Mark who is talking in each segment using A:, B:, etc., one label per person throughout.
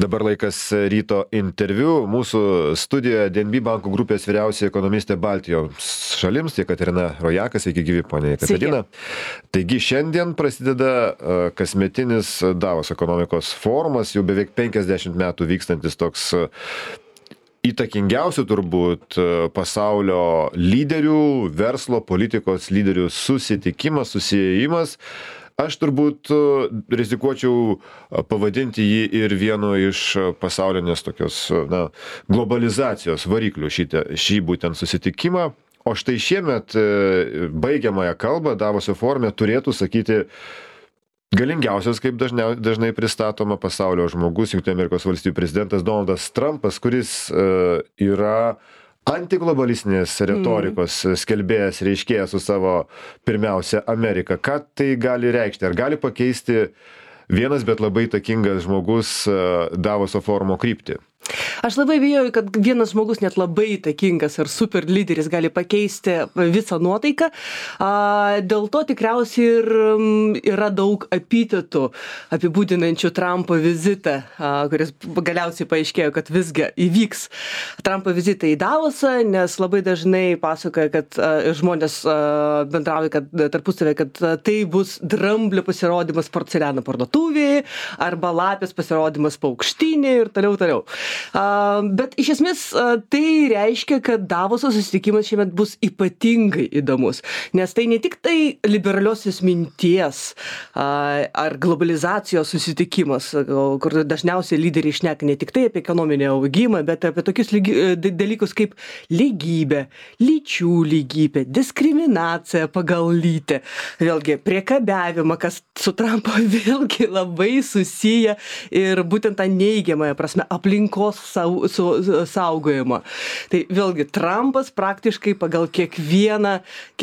A: Dabar laikas ryto interviu. Mūsų studijoje DNB bankų grupės vyriausioji ekonomistė Baltijos šalims, Jekaterina Rojakas. Sveiki gyvi, ponia Jekaterina. Taigi šiandien prasideda kasmetinis Davos ekonomikos forumas, jau beveik 50 metų vykstantis toks įtakingiausių turbūt pasaulio lyderių, verslo, politikos lyderių susitikimas, susiėjimas. Aš turbūt rizikuočiau pavadinti jį ir vienu iš pasaulinės tokios globalizacijos variklių šį būtent susitikimą. O štai šiemet baigiamąją kalbą Davoso forume turėtų sakyti galingiausias, kaip dažnai pristatoma, pasaulio žmogus, Jungtinių Amerikos valstijų prezidentas Donaldas Trumpas, kuris yra antiglobalistinės retorikos skelbėjas, reiškėjas su savo pirmiausia Amerika. Ką tai gali reikšti? Ar gali pakeisti vienas, bet labai įtakingas žmogus Davoso forumo kryptį?
B: Aš labai bijoju, kad vienas žmogus net labai įtakingas ar super lyderis gali pakeisti visą nuotaiką. Dėl to tikriausiai ir yra daug epitetų apibūdinančių Trumpo vizitą, kuris galiausiai paaiškėjo, kad visgi įvyks Trumpo vizitai į Davosą, nes labai dažnai pasakoja, kad žmonės bendrauja tarpusavę, kad tai bus dramblio pasirodymas porceliano parduotuvėje arba lapės pasirodymas paukštyne ir toliau. Bet iš esmės tai reiškia, kad Davoso susitikimas šiemet bus ypatingai įdomus, nes tai ne tik tai liberaliosios minties ar globalizacijos susitikimas, kur dažniausiai lyderiai šneka ne tik tai apie ekonominį augimą, bet apie tokius dalykus kaip lygybė, lyčių lygybė, diskriminacija pagal lytį, vėlgi priekabiavimą, kas su Trumpo vėlgi labai susiję ir būtent tą neigiamąją prasme aplinkos saugojimą. Tai vėlgi Trumpas praktiškai pagal kiekvieną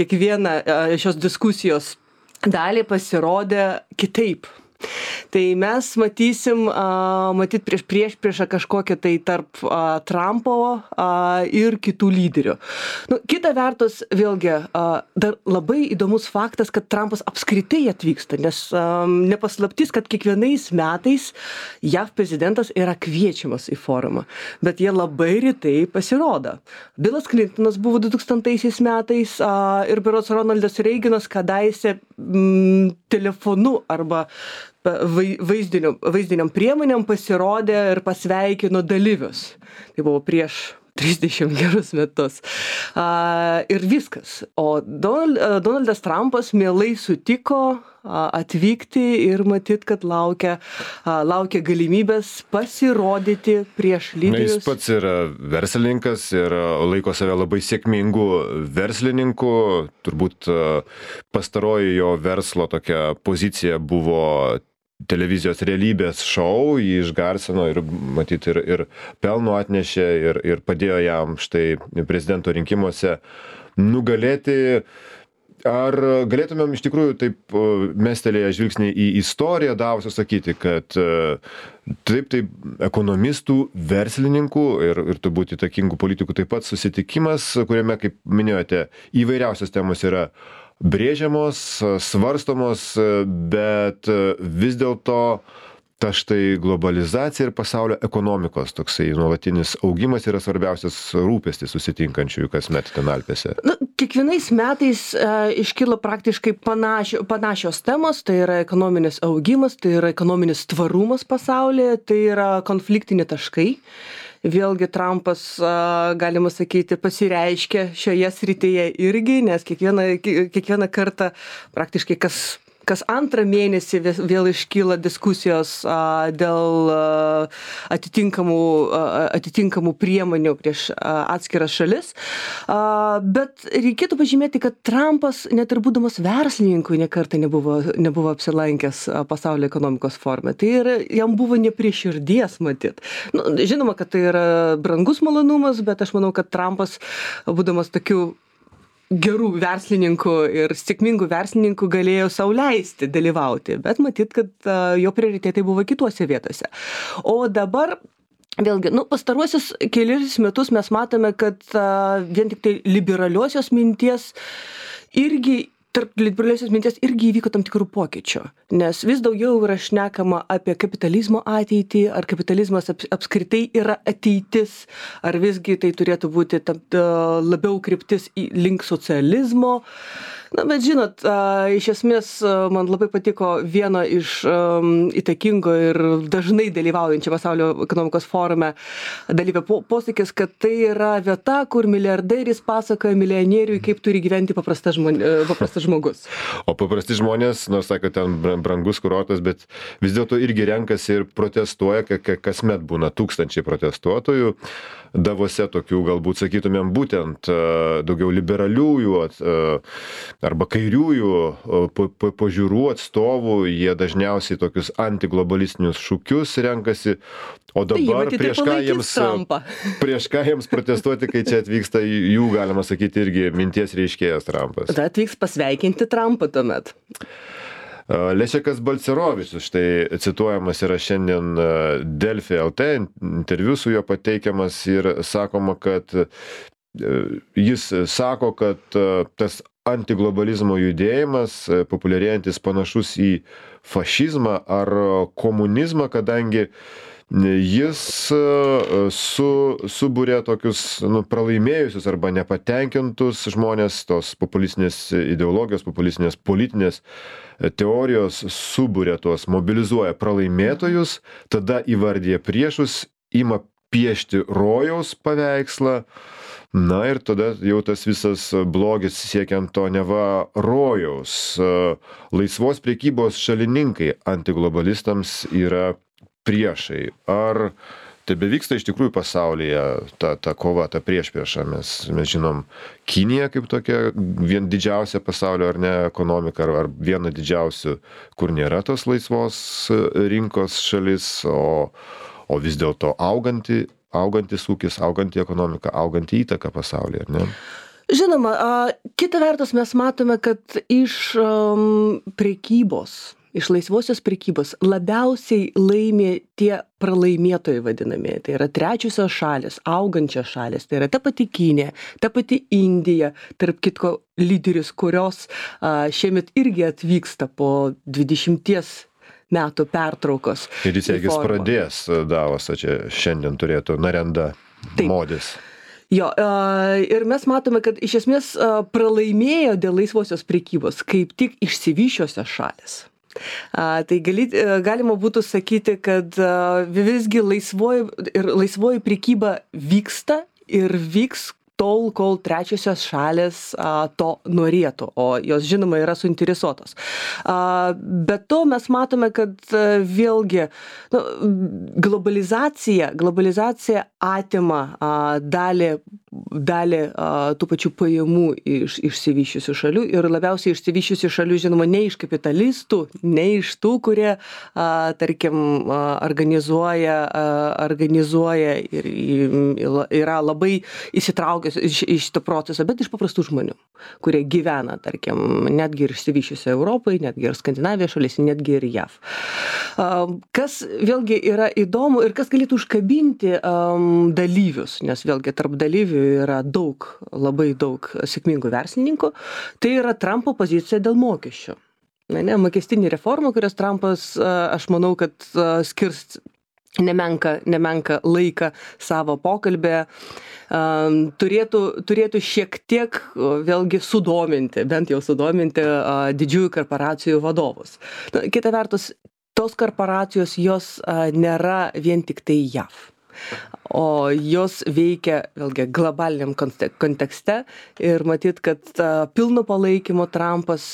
B: šios diskusijos dalį pasirodė kitaip. Tai mes matysim priešpriešą kažkokią tai tarp Trumpo ir kitų lyderių. Kita vertus, vėlgi, dar labai įdomus faktas, kad Trumpas apskritai atvyksta, nes nepaslaptis, kad kiekvienais metais JAV prezidentas yra kviečiamas į forumą, bet jie labai retai pasirodo. Billas Clintonas buvo 2000 metais ir berods Ronaldas Reiganas kadaise telefonu arba vaizdiniam priemonėm pasirodė ir pasveikino dalyvius. Tai buvo prieš 30 gerus metus. Ir viskas. O Donaldas Trumpas mielai sutiko atvykti ir matyt, kad laukia galimybės pasirodyti prieš lyderius.
A: Jis pats yra verslininkas ir laiko save labai sėkmingu verslininku. Turbūt pastaroji jo verslo tokia pozicija buvo televizijos realybės šou, jį išgarsino ir matyt ir pelno atnešė ir padėjo jam štai prezidento rinkimuose nugalėti. Ar galėtumėm iš tikrųjų taip mestelėję žvilgsnį į istoriją Davoso sakyti, kad taip ekonomistų, verslininkų ir turbūt įtakingų politikų taip pat susitikimas, kuriame, kaip minėjote, įvairiausios temos yra brėžiamos, svarstomos, bet vis dėlto ta štai globalizacija ir pasaulio ekonomikos toksai nuolatinis augimas yra svarbiausias rūpestis susitinkančiųjų kasmet ten Alpėse.
B: Kiekvienais metais iškyla praktiškai panašios temos, tai yra ekonominis augimas, tai yra ekonominis tvarumas pasaulyje, tai yra konfliktiniai taškai. Vėlgi Trumpas, galima sakyti, pasireiškia šioje srityje irgi, nes kiekvieną kartą praktiškai kas antrą mėnesį vėl iškyla diskusijos dėl atitinkamų priemonių prieš atskiras šalis. Bet reikėtų pažymėti, kad Trumpas, net ir būdamas verslininkui, nekartą nebuvo apsilankęs pasaulio ekonomikos forume. Tai jam buvo ne prie širdies matyt. Žinoma, kad tai yra brangus malonumas, bet aš manau, kad Trumpas, būdamas tokių gerų verslininkų ir sėkmingų verslininkų galėjo sau leisti dalyvauti, bet matyt, kad jo prioritetai buvo kituose vietose. O dabar, vėlgi, pastaruosius kelius metus mes matome, kad vien tik tai liberaliosios minties irgi tarp liberaliosios minties irgi įvyko tam tikrų pokyčių, nes vis daugiau yra šnekama apie kapitalizmo ateitį, ar kapitalizmas apskritai yra ateitis, ar visgi tai turėtų būti labiau kryptis link socializmo. Na, bet žinot, iš esmės man labai patiko vieno iš įtakingo ir dažnai dalyvaujančio pasaulio ekonomikos forume dalyvio posakis, kad tai yra vieta, kur milijarderis pasakoja milijonieriui, kaip turi gyventi paprastas žmogus.
A: O paprasti žmonės, nors sako, ten brangus kurortas, bet vis dėlto irgi renkasi ir protestuoja, kasmet būna tūkstančiai protestuotojų. Davose tokių, galbūt sakytumėm, būtent daugiau liberaliųjų arba kairiųjų pažiūrų atstovų, jie dažniausiai tokius antiglobalistinius šūkius renkasi, o dabar prieš ką jiems protestuoti, kai čia atvyksta jų, galima sakyti, irgi minties reiškėjas Trumpas.
B: Tada atvyks pasveikinti Trumpą tuomet.
A: Lešekas Balcerovičius, štai cituojamas yra šiandien Delfi LT, interviu su juo pateikiamas ir sakoma, kad jis sako, kad tas antiglobalizmo judėjimas, populiarėjantis panašus į fašizmą ar komunizmą, kadangi jis subūrė tokius pralaimėjusius arba nepatenkintus žmonės, tos populistinės ideologijos, populistinės politinės teorijos subūrė tuos, mobilizuoja pralaimėtojus, tada įvardyja priešus, ima piešti rojaus paveikslą, na ir tada jau tas visas blogis siekiant to neva rojaus. Laisvos prekybos šalininkai antiglobalistams yra priešai. Ar tebevyksta iš tikrųjų pasaulyje ta kova, ta priešprieša? Mes žinom Kiniją kaip tokia vien didžiausia pasaulio ar ne ekonomika, ar viena didžiausių, kur nėra tos laisvos rinkos šalis, o vis dėlto augantis ūkis, auganti ekonomika, auganti įtaka pasaulyje, ar ne?
B: Žinoma, kita vertus mes matome, kad iš prekybos, iš laisvosios prekybos labiausiai laimė tie pralaimėtojai vadinamieji. Tai yra trečiosios šalis, augančios šalis, tai yra ta pati Kinija, ta pati Indija, tarp kitko lyderis, kurios šiemet irgi atvyksta po 20 metų pertraukos.
A: Ir jis pradės Davosą, čia šiandien turėtų Narendra Modis.
B: Jo, ir mes matome, kad iš esmės pralaimėjo dėl laisvosios prekybos kaip tik išsivysčiosios šalis. Tai galima būtų sakyti, kad visgi laisvoji prekyba vyksta ir vyks tol, kol trečiosios šalės to norėtų, o jos žinoma yra suinteresuotos. Bet to mes matome, kad vėlgi globalizacija atima dalį tų pačių pajamų iš išsivysčiusių šalių ir labiausiai išsivysčiusių šalių, žinoma, ne iš kapitalistų, ne iš tų, kurie, tarkim, organizuoja ir yra labai įsitraukęs iš šito proceso, bet iš paprastų žmonių, kurie gyvena, tarkim, netgi ir išsivysčiusią Europai, netgi ir Skandinavijos šalyse, netgi ir JAV. Kas vėlgi yra įdomu ir kas galėtų užkabinti dalyvius, nes vėlgi tarp dalyvių yra labai daug sėkmingų verslininkų, tai yra Trumpo pozicija dėl mokesčių. Mokestinė reforma, kurias Trumpas, aš manau, kad skirs nemenka laiką savo pokalbę, turėtų šiek tiek vėlgi sudominti, bent jau sudominti didžiųjų korporacijų vadovus. Kita vertus, tos korporacijos jos nėra vien tik tai JAV. O jos veikia vėlgi globaliniam kontekste ir matyt, kad pilno palaikymo Trumpas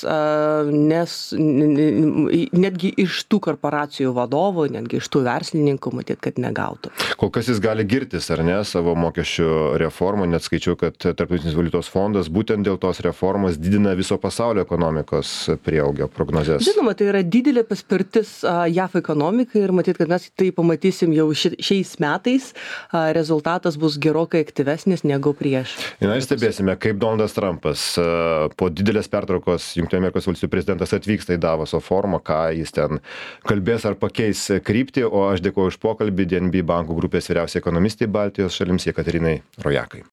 B: netgi iš tų korporacijų vadovų, netgi iš tų verslininkų matyt, kad negautų.
A: Kol kas jis gali girtis, ar ne, savo mokesčių reformą, net skaičiau, kad Tarptautinis valiutos fondas būtent dėl tos reformos didina viso pasaulio ekonomikos prieaugio prognozes.
B: Žinoma, tai yra didelė paspirtis JAV ekonomikai ir matyt, kad mes tai pamatysim jau šiais metais. Rezultatas bus gerokai aktyvesnis negu prieš.
A: Na ir stebėsime, kaip Donaldas Trumpas po didelės pertraukos Jungtinių Amerikos valstijų prezidentas atvyksta į Davoso forumą, ką jis ten kalbės ar pakeis kryptį, o aš dėkoju už pokalbį DNB bankų grupės vyriausiai ekonomistei Baltijos šalims Jekaterinai Rojakai.